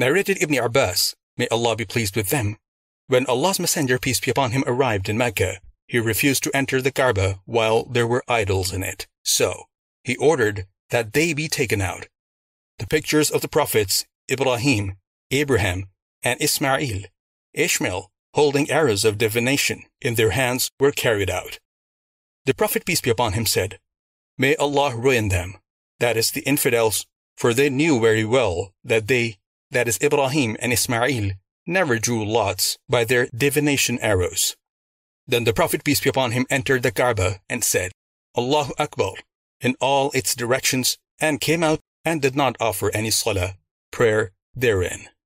Narrated Ibn Abbas, may Allah be pleased with them, when Allah's Messenger, peace be upon him, arrived in Mecca, he refused to enter the Kaaba while there were idols in it. So he ordered that they be taken out. The pictures of the prophets Ibrahim, Abraham, and Ismail, Ishmael, holding arrows of divination in their hands, were carried out. The Prophet, peace be upon him, said, "May Allah ruin them," that is, the infidels, for they knew very well that they, that is Ibrahim and Ismail, never drew lots by their divination arrows. Then the Prophet, peace be upon him, entered the Kaaba and said, "Allahu Akbar," in all its directions, and came out and did not offer any salah, prayer, therein.